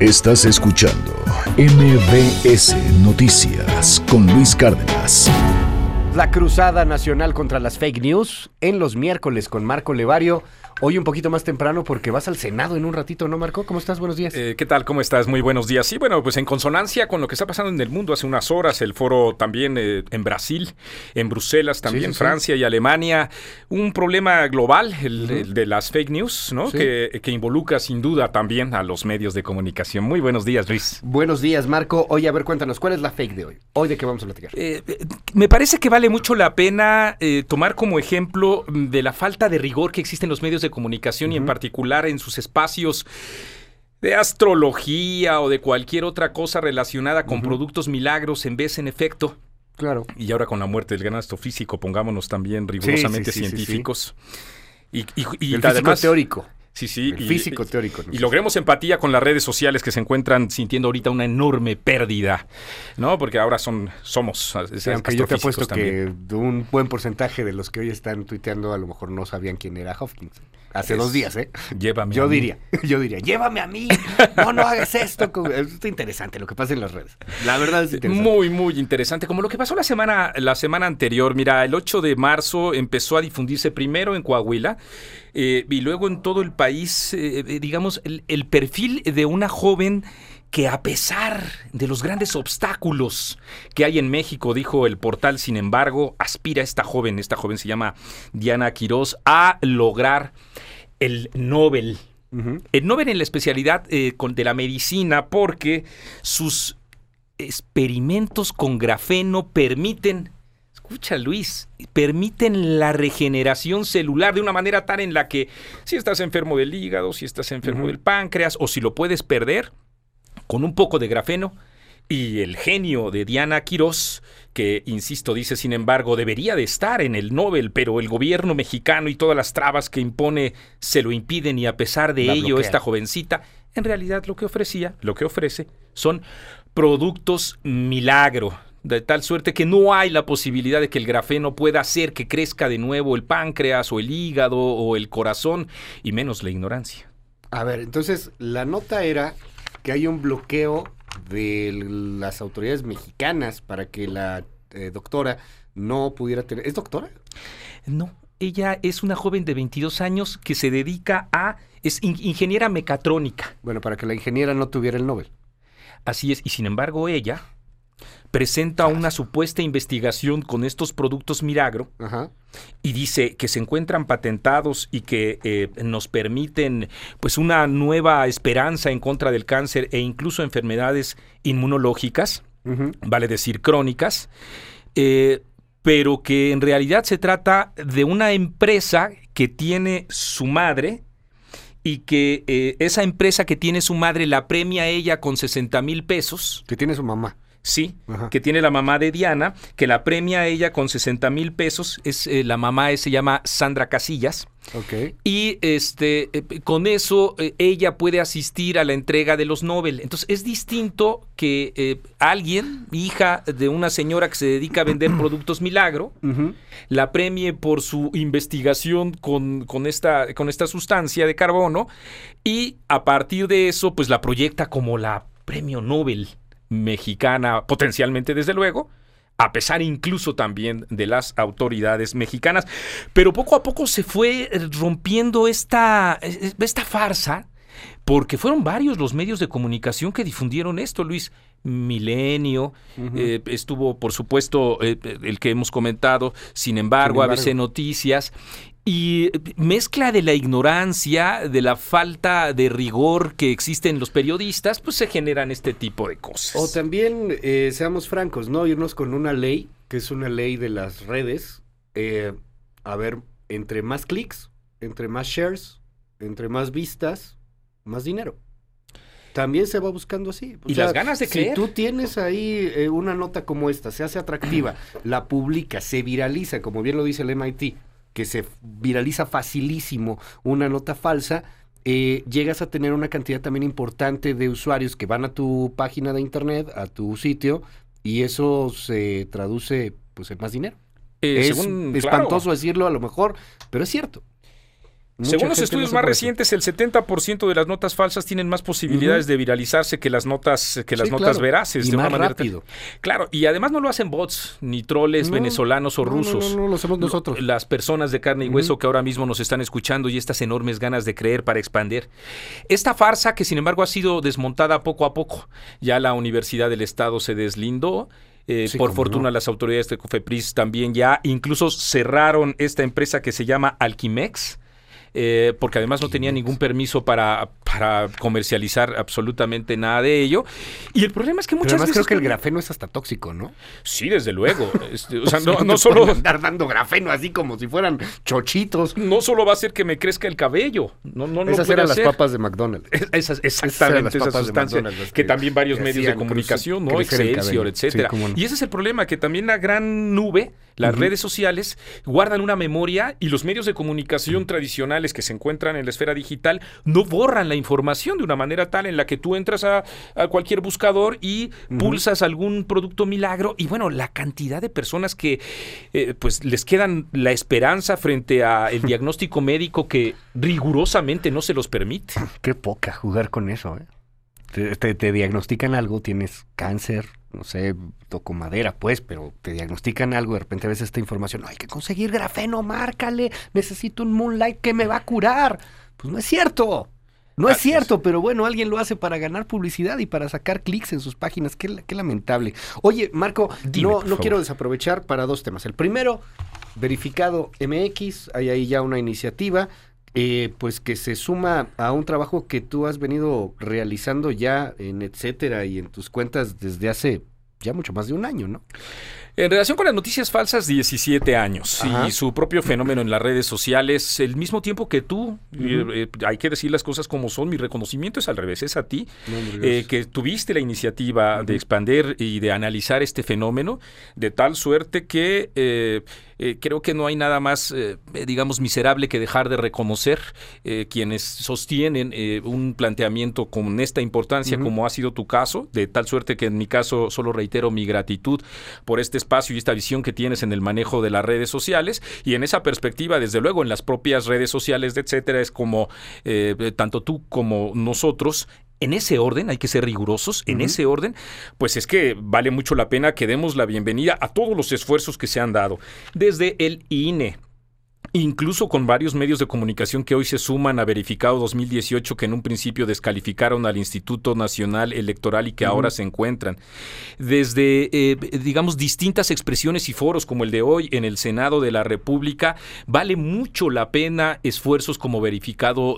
Estás escuchando MBS Noticias con Luis Cárdenas. La cruzada nacional contra las fake news en los miércoles con Marco Levario. Hoy un poquito más temprano porque vas al Senado en un ratito, ¿no, Marco? ¿Cómo estás? Buenos días. ¿Qué tal? ¿Cómo estás? Muy buenos días. Sí, bueno, pues en consonancia con lo que está pasando en el mundo hace unas horas, el foro también en Brasil, en Bruselas también, Francia y Alemania, un problema global, el de las fake news, ¿no? Sí. Que involucra sin duda también a los medios de comunicación. Muy buenos días, Luis. Buenos días, Marco. Oye, a ver, cuéntanos, ¿cuál es la fake de hoy? ¿Hoy de qué vamos a platicar? Me parece que vale mucho la pena tomar como ejemplo de la falta de rigor que existe en los medios de comunicación y en particular en sus espacios de astrología o de cualquier otra cosa relacionada con productos milagros en vez en efecto. Claro. Y ahora con la muerte del gran astrofísico, pongámonos también rigurosamente científicos. Sí. Y El además, físico teórico. Sí. El físico teórico. Y logremos empatía con las redes sociales que se encuentran sintiendo ahorita una enorme pérdida, ¿no? Porque ahora somos aunque yo te apuesto también. que un buen porcentaje de los que hoy están tuiteando a lo mejor no sabían quién era Hopkins. Hace 2 días, ¿eh? Llévame Yo a mí. diría, llévame a mí. No hagas esto. Es interesante lo que pasa en las redes. La verdad es interesante. Muy, muy interesante. Como lo que pasó la semana anterior. Mira, el 8 de marzo empezó a difundirse primero en Coahuila y luego en todo el país, digamos, el perfil de una joven que a pesar de los grandes obstáculos que hay en México, dijo el portal, sin embargo, aspira esta joven se llama Diana Quirós, a lograr el Nobel. El Nobel en la especialidad de la medicina, porque sus experimentos con grafeno permiten la regeneración celular de una manera tal en la que si estás enfermo del hígado, si estás enfermo del páncreas o si lo puedes perder, con un poco de grafeno. Y el genio de Diana Quirós, que, insisto, dice, sin embargo, debería de estar en el Nobel, pero el gobierno mexicano y todas las trabas que impone se lo impiden, y a pesar de ello, esta jovencita, en realidad lo que ofrece son productos milagro, de tal suerte que no hay la posibilidad de que el grafeno pueda hacer que crezca de nuevo el páncreas o el hígado o el corazón, y menos la ignorancia. A ver, entonces, la nota era que hay un bloqueo de las autoridades mexicanas para que la doctora no pudiera tener... ¿Es doctora? No, ella es una joven de 22 años que se dedica es ingeniera mecatrónica. Bueno, para que la ingeniera no tuviera el Nobel. Así es, y sin embargo ella presenta una supuesta investigación con estos productos milagro. Ajá. Y dice que se encuentran patentados y que nos permiten pues una nueva esperanza en contra del cáncer e incluso enfermedades inmunológicas, vale decir crónicas, pero que en realidad se trata de una empresa que tiene su madre y que esa empresa que tiene su madre la premia a ella con 60,000 pesos. Que tiene su mamá. Sí, Ajá. que tiene la mamá de Diana, que la premia a ella con 60,000 pesos. La mamá se llama Sandra Casillas. Ok. Y con eso ella puede asistir a la entrega de los Nobel. Entonces es distinto que alguien, hija de una señora que se dedica a vender productos milagro, la premie por su investigación con esta sustancia de carbono, y a partir de eso pues la proyecta como la premio Nobel mexicana, potencialmente, desde luego, a pesar incluso también de las autoridades mexicanas. Pero poco a poco se fue rompiendo esta farsa, porque fueron varios los medios de comunicación que difundieron esto, Luis. Milenio, estuvo, por supuesto, el que hemos comentado, sin embargo, ABC Noticias. Y mezcla de la ignorancia, de la falta de rigor que existe en los periodistas, pues se generan este tipo de cosas. O también, seamos francos, ¿no? Irnos con una ley, que es una ley de las redes. A ver, entre más clics, entre más shares, entre más vistas, más dinero. También se va buscando así. Y las ganas de creer. Si tú tienes ahí una nota como esta, se hace atractiva, la publica, se viraliza, como bien lo dice el MIT, que se viraliza facilísimo una nota falsa, llegas a tener una cantidad también importante de usuarios que van a tu página de internet, a tu sitio, y eso se traduce pues en más dinero. Es espantoso decirlo a lo mejor, pero es cierto. Según los estudios más recientes, el 70% de las notas falsas tienen más posibilidades de viralizarse que las notas veraces. Y de más una manera rápido. Claro, y además no lo hacen bots, ni troles venezolanos o rusos. No, lo hacemos nosotros. Las personas de carne y hueso que ahora mismo nos están escuchando y estas enormes ganas de creer para expandir. Esta farsa que sin embargo ha sido desmontada poco a poco. Ya la Universidad del Estado se deslindó. Por fortuna las autoridades de Cofepris también ya incluso cerraron esta empresa que se llama Alquimex. Porque además no tenía ningún permiso para comercializar absolutamente nada de ello. Y el problema es que muchas veces... creo que el grafeno es hasta tóxico, ¿no? Sí, desde luego. O sea, no solo... andar dando grafeno así como si fueran chochitos. No solo va a hacer que me crezca el cabello. No esas eran las papas de McDonald's. Exactamente, esas sustancias que también varios medios de comunicación, ¿no? Excelsior, etcétera. Sí, no. Y ese es el problema, que también la gran nube, las redes sociales, guardan una memoria y los medios de comunicación tradicionales que se encuentran en la esfera digital no borran la información de una manera tal en la que tú entras a cualquier buscador y pulsas algún producto milagro y bueno, la cantidad de personas que pues les quedan la esperanza frente a el diagnóstico médico que rigurosamente no se los permite. Qué poca jugar con eso, ¿eh? Te diagnostican algo, tienes cáncer, no sé, toco madera, pues, pero te diagnostican algo, de repente ves esta información, no, hay que conseguir grafeno, márcale, necesito un Moonlight que me va a curar. Pues no es cierto. No es cierto, pero bueno, alguien lo hace para ganar publicidad y para sacar clics en sus páginas. Qué lamentable. Oye, Marco, no quiero desaprovechar para dos temas. El primero, Verificado MX, hay ahí ya una iniciativa pues que se suma a un trabajo que tú has venido realizando ya en etcétera y en tus cuentas desde hace ya mucho más de un año, ¿no? En relación con las noticias falsas, 17 años. Ajá. Y su propio fenómeno en las redes sociales, el mismo tiempo que tú, hay que decir las cosas como son, mi reconocimiento es al revés, es a ti, que tuviste la iniciativa de expandir y de analizar este fenómeno, de tal suerte que creo que no hay nada más, digamos, miserable que dejar de reconocer quienes sostienen un planteamiento con esta importancia como ha sido tu caso, de tal suerte que en mi caso solo reitero mi gratitud por este espacio y esta visión que tienes en el manejo de las redes sociales y en esa perspectiva, desde luego, en las propias redes sociales, etcétera, es como tanto tú como nosotros. En ese orden, hay que ser rigurosos, en ese orden, pues es que vale mucho la pena que demos la bienvenida a todos los esfuerzos que se han dado, desde el INE, incluso con varios medios de comunicación que hoy se suman a Verificado 2018, que en un principio descalificaron al Instituto Nacional Electoral y que ahora se encuentran. Desde, digamos, distintas expresiones y foros como el de hoy en el Senado de la República, vale mucho la pena esfuerzos como Verificado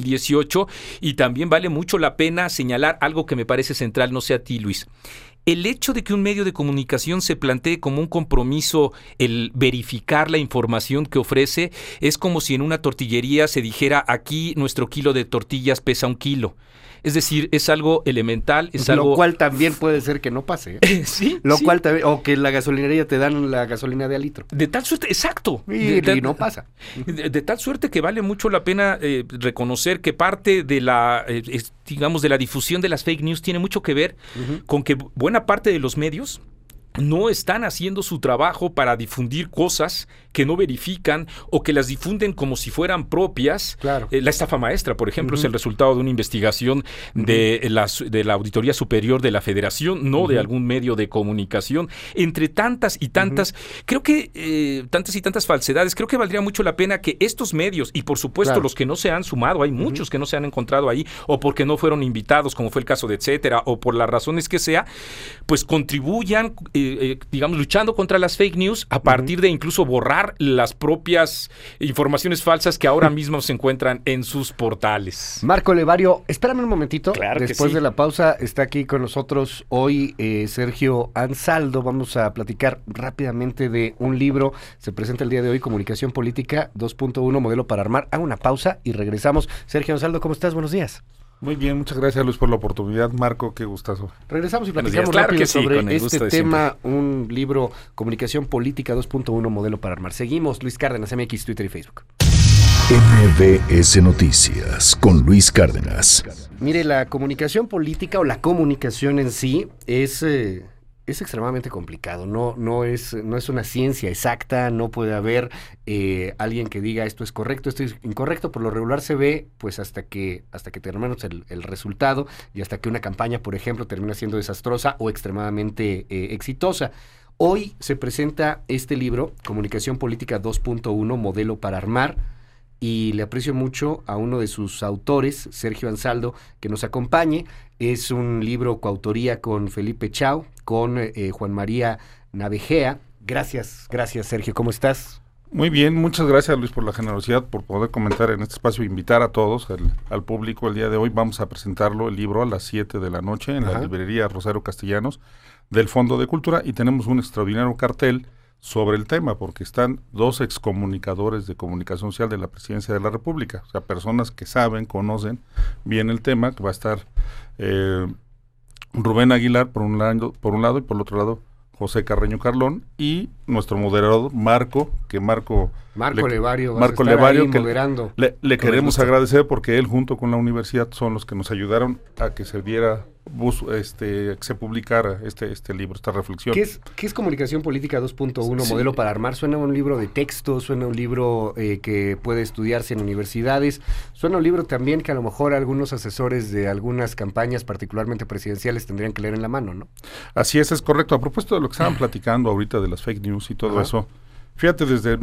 2018 y también vale mucho la pena señalar algo que me parece central, no sé a ti, Luis. El hecho de que un medio de comunicación se plantee como un compromiso el verificar la información que ofrece es como si en una tortillería se dijera aquí nuestro kilo de tortillas pesa 1 kilo. Es decir, es algo elemental, es algo... Lo cual también puede ser que no pase. Sí. Lo cual también, o que en la gasolinería te dan la gasolina de al litro. De tal suerte, exacto. Y no pasa. De tal suerte que vale mucho la pena reconocer que parte de la, digamos, de la difusión de las fake news tiene mucho que ver con que buena parte de los medios no están haciendo su trabajo para difundir cosas que no verifican o que las difunden como si fueran propias. Claro. La estafa maestra, por ejemplo, es el resultado de una investigación de la Auditoría Superior de la Federación, no de algún medio de comunicación. Entre tantas y tantas, creo que tantas y tantas falsedades, creo que valdría mucho la pena que estos medios, y por supuesto los que no se han sumado, hay muchos que no se han encontrado ahí, o porque no fueron invitados, como fue el caso de etcétera, o por las razones que sea, pues contribuyan digamos, luchando contra las fake news a partir de incluso borrar las propias informaciones falsas que ahora mismo se encuentran en sus portales. Marco Levario, espérame un momentito. Claro que Después sí. de la pausa está aquí con nosotros hoy Sergio Ansaldo. Vamos a platicar rápidamente de un libro. Se presenta el día de hoy, Comunicación Política 2.1, Modelo para Armar. Hago una pausa y regresamos. Sergio Ansaldo, ¿cómo estás? Buenos días. Muy bien, muchas gracias Luis por la oportunidad. Marco, qué gustazo. Regresamos y Buenos platicamos días. Claro rápido que sí, sobre con el gusto este de tema, un libro, Comunicación Política 2.1, Modelo para Armar. Seguimos, Luis Cárdenas, MX, Twitter y Facebook. MBS Noticias con Luis Cárdenas. Mire, la comunicación política o la comunicación en sí es es extremadamente complicado, no es una ciencia exacta, no puede haber alguien que diga esto es correcto, esto es incorrecto. Por lo regular se ve pues hasta que terminamos el resultado y hasta que una campaña, por ejemplo, termina siendo desastrosa o extremadamente exitosa. Hoy se presenta este libro, Comunicación Política 2.1, Modelo para Armar, y le aprecio mucho a uno de sus autores, Sergio Ansaldo, que nos acompañe. Es un libro coautoría con Felipe Chao, con Juan María Navejea. Gracias Sergio, ¿cómo estás? Muy bien, muchas gracias Luis por la generosidad, por poder comentar en este espacio, invitar a todos, al público. El día de hoy vamos a presentarlo, el libro, a las 7 de la noche en la librería Rosario Castellanos del Fondo de Cultura, y tenemos un extraordinario cartel sobre el tema, porque están 2 excomunicadores de comunicación social de la Presidencia de la República, o sea, personas que saben, conocen bien el tema, que va a estar Rubén Aguilar por un lado, y por el otro lado José Carreño Carlón, y nuestro moderador Marco Levario, que moderando. Le queremos agradecer porque él junto con la universidad son los que nos ayudaron a que se diera, que se publicara este libro, esta reflexión. ¿Qué es Comunicación Política 2.1, sí, Modelo para Armar? Suena un libro de texto, suena un libro que puede estudiarse en universidades, suena un libro también que a lo mejor algunos asesores de algunas campañas, particularmente presidenciales, tendrían que leer en la mano, ¿no? Así es correcto. A propósito de lo que estaban platicando ahorita de las fake news y todo eso, fíjate, desde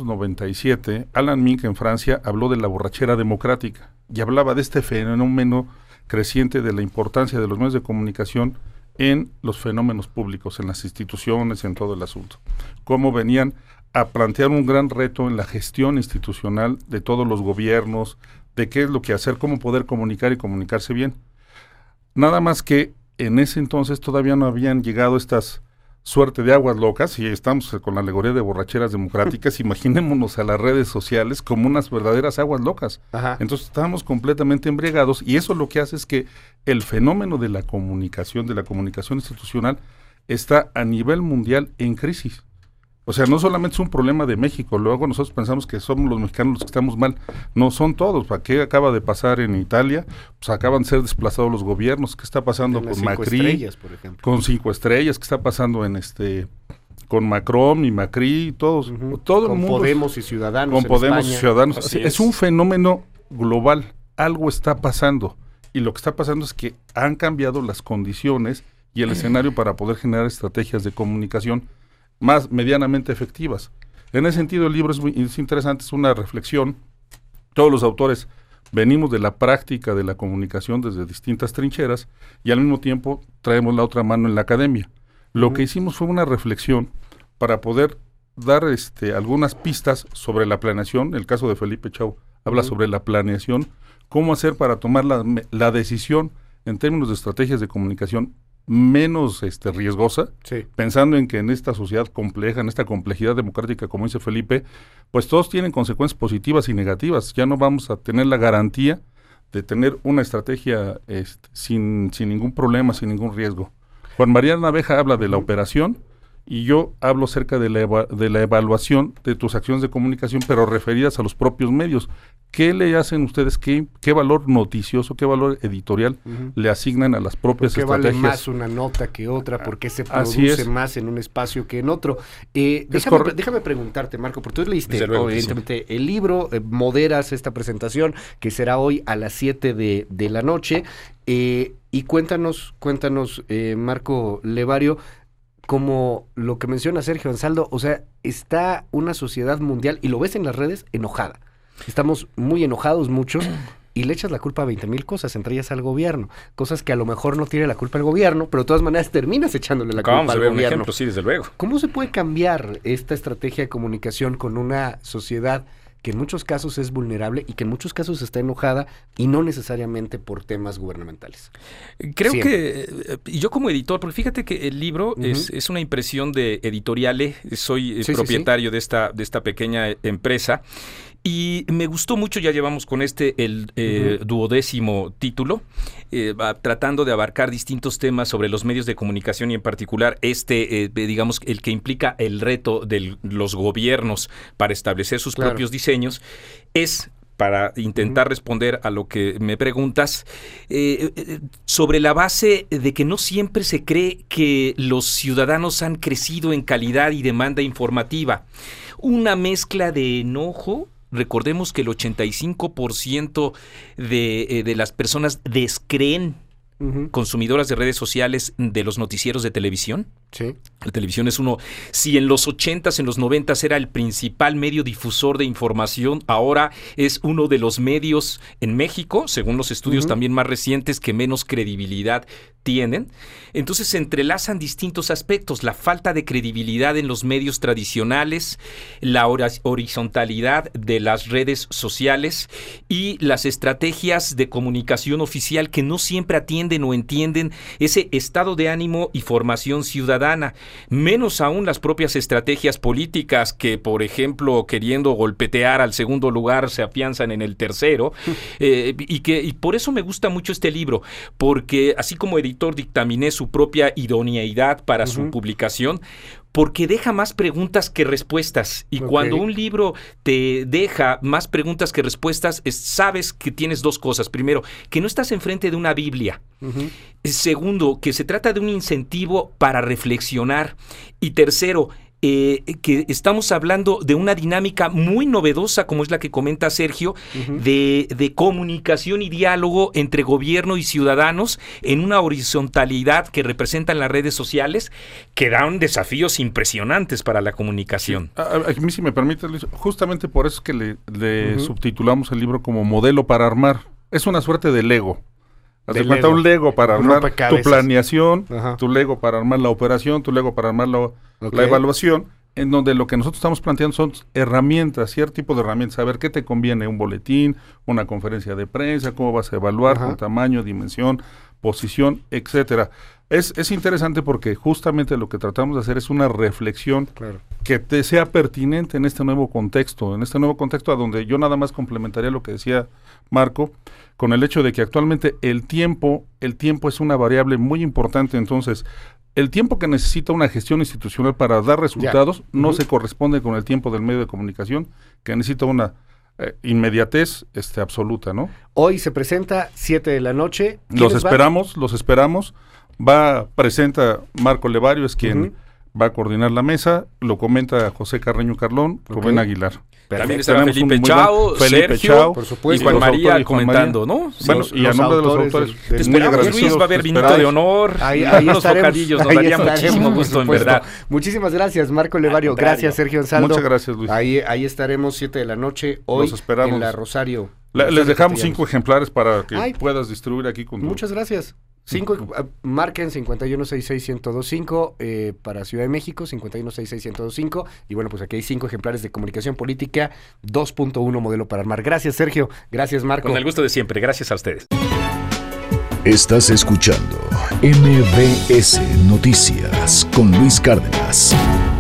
1997, Alan Mink en Francia habló de la borrachera democrática y hablaba de este fenómeno creciente de la importancia de los medios de comunicación en los fenómenos públicos, en las instituciones, en todo el asunto. Cómo venían a plantear un gran reto en la gestión institucional de todos los gobiernos, de qué es lo que hacer, cómo poder comunicar y comunicarse bien. Nada más que en ese entonces todavía no habían llegado estas suerte de aguas locas, y estamos con la alegoría de borracheras democráticas. Imaginémonos a las redes sociales como unas verdaderas aguas locas. Entonces estábamos completamente embriagados, y eso lo que hace es que el fenómeno de la comunicación institucional está a nivel mundial en crisis. O sea, no solamente es un problema de México, luego nosotros pensamos que somos los mexicanos los que estamos mal. No son todos. ¿Qué acaba de pasar en Italia? Pues acaban de ser desplazados los gobiernos. ¿Qué está pasando con Macri? Estrellas, por ejemplo. Con 5 estrellas. ¿Qué está pasando con Macron y Macri? Todos, todo el mundo. Con Podemos y Ciudadanos. Con Podemos y Ciudadanos. Así es un fenómeno global. Algo está pasando. Y lo que está pasando es que han cambiado las condiciones y el escenario para poder generar estrategias de comunicación más medianamente efectivas. En ese sentido, el libro es interesante, es una reflexión. Todos los autores venimos de la práctica de la comunicación desde distintas trincheras, y al mismo tiempo traemos la otra mano en la academia. Lo que hicimos fue una reflexión para poder dar algunas pistas sobre la planeación. El caso de Felipe Chao habla sobre la planeación, cómo hacer para tomar la decisión en términos de estrategias de comunicación menos riesgosa, pensando en que en esta sociedad compleja, en esta complejidad democrática, como dice Felipe, pues todos tienen consecuencias positivas y negativas. Ya no vamos a tener la garantía de tener una estrategia sin ningún problema, sin ningún riesgo. Juan María Naveja habla de la operación, y yo hablo acerca de la evaluación de tus acciones de comunicación, pero referidas a los propios medios. ¿Qué le hacen ustedes? ¿Qué valor noticioso, qué valor editorial le asignan a las propias estrategias? ¿Por qué vale más una nota que otra? ¿Por qué se produce más en un espacio que en otro? Déjame preguntarte, Marco, porque tú leíste evidentemente el libro, moderas esta presentación que será hoy a las 7 de la noche, y cuéntanos, Marco Levario, como lo que menciona Sergio Ansaldo, o sea, está una sociedad mundial, y lo ves en las redes, enojada. Estamos muy enojados muchos, y le echas la culpa a 20,000 cosas, entre ellas al gobierno. Cosas que a lo mejor no tiene la culpa el gobierno, pero de todas maneras terminas echándole la culpa al gobierno. Un ejemplo, sí, desde luego. ¿Cómo se puede cambiar esta estrategia de comunicación con una sociedad que en muchos casos es vulnerable y que en muchos casos está enojada, y no necesariamente por temas gubernamentales? Creo que yo como editor, porque fíjate que el libro es una impresión de Editoriale, soy propietario de esta pequeña empresa, y me gustó mucho. Ya llevamos con el 12º título, tratando de abarcar distintos temas sobre los medios de comunicación, y en particular digamos, el que implica el reto de los gobiernos para establecer sus propios diseños, es para intentar responder a lo que me preguntas, sobre la base de que no siempre se cree que los ciudadanos han crecido en calidad y demanda informativa. Una mezcla de enojo. Recordemos que el 85% de las personas descreen consumidoras de redes sociales de los noticieros de televisión. Sí. La televisión es uno, si en los 80s, en los 90s era el principal medio difusor de información, ahora es uno de los medios en México, según los estudios también más recientes, que menos credibilidad tienen. Entonces se entrelazan distintos aspectos: la falta de credibilidad en los medios tradicionales, la horizontalidad de las redes sociales y las estrategias de comunicación oficial que no siempre atienden o entienden ese estado de ánimo y formación ciudadana, menos aún las propias estrategias políticas que, por ejemplo, queriendo golpetear al segundo lugar, se afianzan en el tercero, y por eso me gusta mucho este libro, porque así como editor dictaminé su propia idoneidad para su publicación, porque deja más preguntas que respuestas. Y cuando un libro te deja más preguntas que respuestas, sabes que tienes dos cosas. Primero, que no estás enfrente de una Biblia. Segundo, que se trata de un incentivo para reflexionar. Y tercero, que estamos hablando de una dinámica muy novedosa, como es la que comenta Sergio, de comunicación y diálogo entre gobierno y ciudadanos en una horizontalidad que representan las redes sociales, que dan desafíos impresionantes para la comunicación. A mí, si me permite, Luis, justamente por eso es que le subtitulamos el libro como Modelo para Armar. Es una suerte de Lego. Hace falta un Lego para armar tu planeación, tu Lego para armar la operación, tu Lego para armar la evaluación, en donde lo que nosotros estamos planteando son herramientas, cierto tipo de herramientas. A ver, ¿qué te conviene? Un boletín, una conferencia de prensa, cómo vas a evaluar, con tamaño, dimensión, posición, etcétera. Es interesante porque justamente lo que tratamos de hacer es una reflexión que te sea pertinente en este nuevo contexto, a donde yo nada más complementaría lo que decía Marco, con el hecho de que actualmente el tiempo es una variable muy importante. Entonces, el tiempo que necesita una gestión institucional para dar resultados no se corresponde con el tiempo del medio de comunicación, que necesita una inmediatez absoluta, ¿no? Hoy se presenta 7 de la noche. Los esperamos. Presenta Marco Levario, es quien va a coordinar la mesa, lo comenta José Carreño Carlón, Rubén Aguilar. También estará Felipe Chao, Sergio, por supuesto, y Juan María comentando, ¿no? Bueno, y a nombre de los autores, muy agradecidos. Luis, va a haber vinito de honor, ahí unos bocadillos, nos daría muchísimo gusto, en verdad. Muchísimas gracias, Marco Levario, gracias, Sergio Ansaldo. Muchas gracias, Luis. Ahí estaremos 7 de la noche, hoy en la Rosario. Les dejamos 5 ejemplares para que puedas distribuir aquí con Muchas gracias. Marquen 5166-1025 para Ciudad de México, 5166-1025. Y bueno, pues aquí hay 5 ejemplares de Comunicación Política 2.1 Modelo para Armar. Gracias, Sergio. Gracias, Marco. Con el gusto de siempre. Gracias a ustedes. Estás escuchando MBS Noticias con Luis Cárdenas.